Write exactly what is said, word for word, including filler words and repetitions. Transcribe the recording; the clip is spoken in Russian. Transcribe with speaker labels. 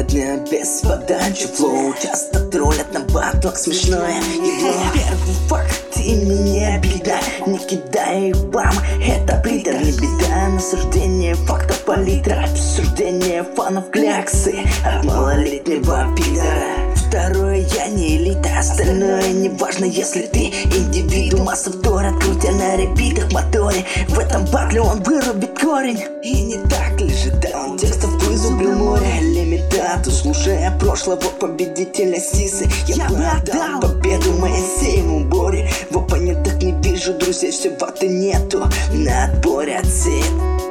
Speaker 1: дня без подачи флоу. Часто троллят на батлах смешное его. Первый факт, ты мне не беда, не кидай бам, это бритер, не беда. Насуждение фактов палитра, обсуждение фанов кляксы от малолетнего пидора. Второе, я не элита, остальное не важно, если ты индивидуум. Масса вторят, крутя на репитах моторе. В этом батле он вырубит корень. И не так лишь да, он текстов вызубрил море. Лимитату, слушая прошлого победителя Сисы, я бы отдал победу Моисееву Боре. В оппонентах не вижу друзей, все ваты нету на отборе отсеет.